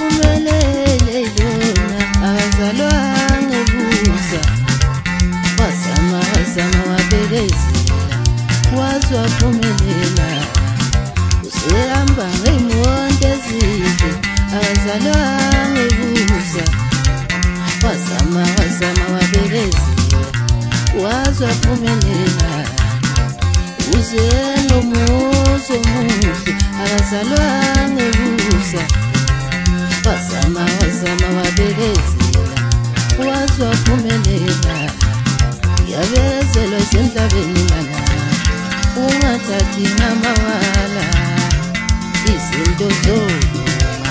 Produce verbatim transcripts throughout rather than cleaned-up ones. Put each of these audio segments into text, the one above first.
Usephumelele yona akazalwanga ebusa, wazama wazama wabekezela waze waphumelela. Usehamba ngey'moto ezinde akazalwanga ebusa, wazama wazama wabekezela waze waphumelela. Uze nomuzi omuhle akazalwanga ebusa, wazama wazama wabekezela waze waphumelela. Yabezelwa semhlabeni lana ungathathi ngamawala izinto zolunga.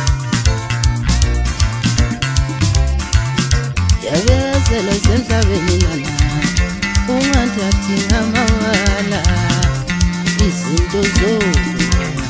Yabezelwa semhlabeni lana ungathathi ngamawala izinto zolunga.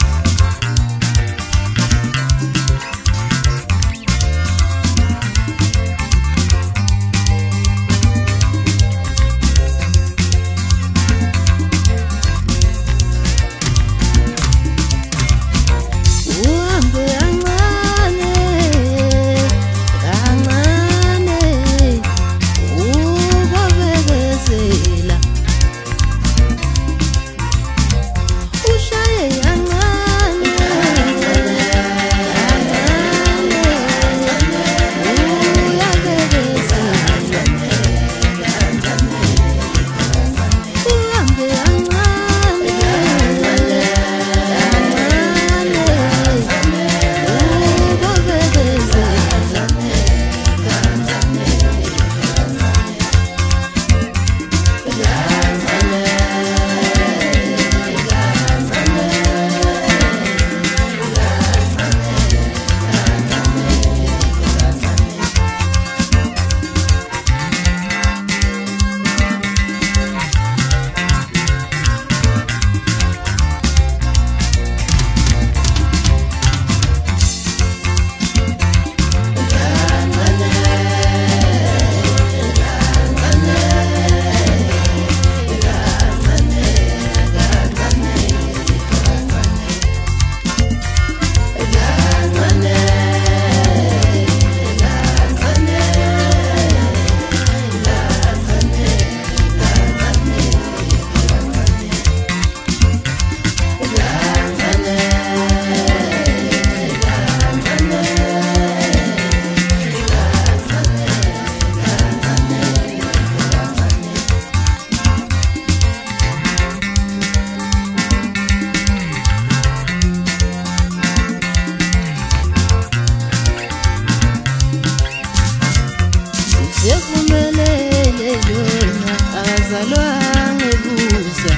Usephumelele yona akazalwanga ebusa,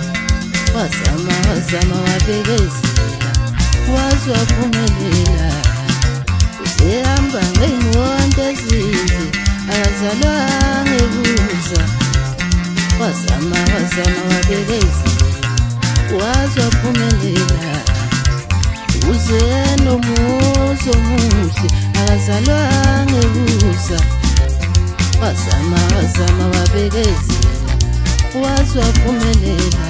wazama wazama wabekezela waze waphumelela. Usehamba ngey'moto ezinde akazalwanga ebusa, wazama wazama wabekezela waze waphumelela. Uze nomuzi omuhle akazalwanga ebusa, wazama wazama wabekezela waze waphumelela.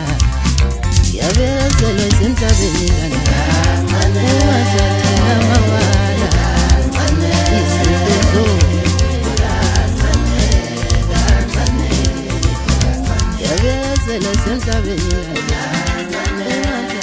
Yabezelwa semhlabeni lana ungathathi ngamawala izinto zolunga. Yabezelwa semhlabeni lana